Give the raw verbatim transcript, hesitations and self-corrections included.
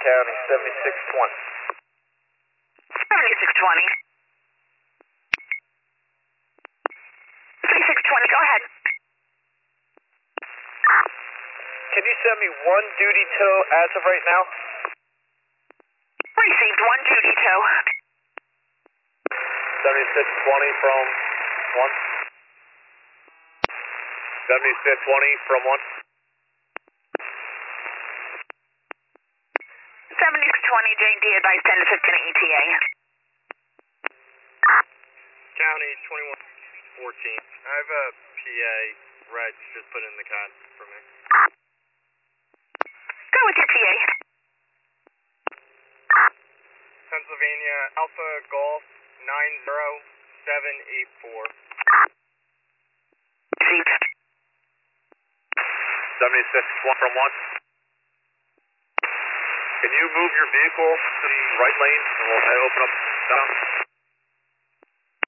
County, seventy-six twenty. seventy-six twenty. seventy-six twenty, go ahead. Can you send me one duty tow as of right now? Received one duty tow. seventy-six twenty from one. seventy-six twenty from one. seventy-six twenty, J D advice ten to fifteen E T A. County twenty-one fourteen. I have a P A. Reg just put in the code for me. Go with your T A. Pennsylvania Alpha Golf nine zero seven eight four. Received. seventy-six one from one. Can you move your vehicle to the right lane and we'll open up down?